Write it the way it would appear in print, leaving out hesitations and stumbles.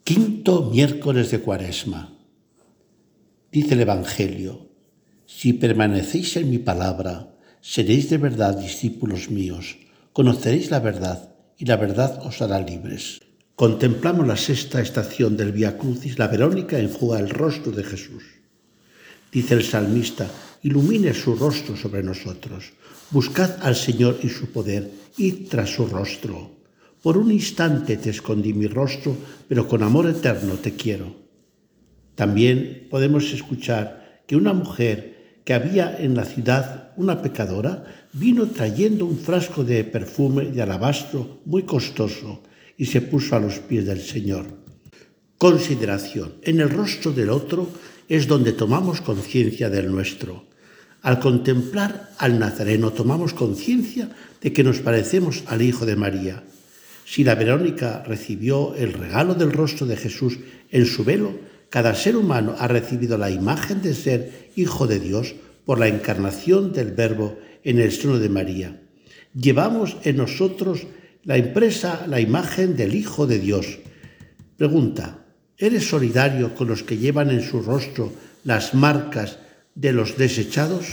Quinto miércoles de Cuaresma. Dice el Evangelio: si permanecéis en mi palabra, seréis de verdad discípulos míos, conoceréis la verdad y la verdad os hará libres. Contemplamos la sexta estación del Vía Crucis. La Verónica enjuga el rostro de Jesús. Dice el salmista: ilumine su rostro sobre nosotros. Buscad al Señor y su poder, id tras su rostro. Por un instante te escondí mi rostro, pero con amor eterno te quiero. También podemos escuchar que una mujer que había en la ciudad, una pecadora, vino trayendo un frasco de perfume de alabastro muy costoso y se puso a los pies del Señor. Consideración: en el rostro del otro es donde tomamos conciencia del nuestro. Al contemplar al Nazareno tomamos conciencia de que nos parecemos al Hijo de María. Si la Verónica recibió el regalo del rostro de Jesús en su velo, cada ser humano ha recibido la imagen de ser hijo de Dios por la encarnación del Verbo en el seno de María. Llevamos en nosotros la impresa, la imagen del Hijo de Dios. Pregunta: ¿eres solidario con los que llevan en su rostro las marcas de los desechados?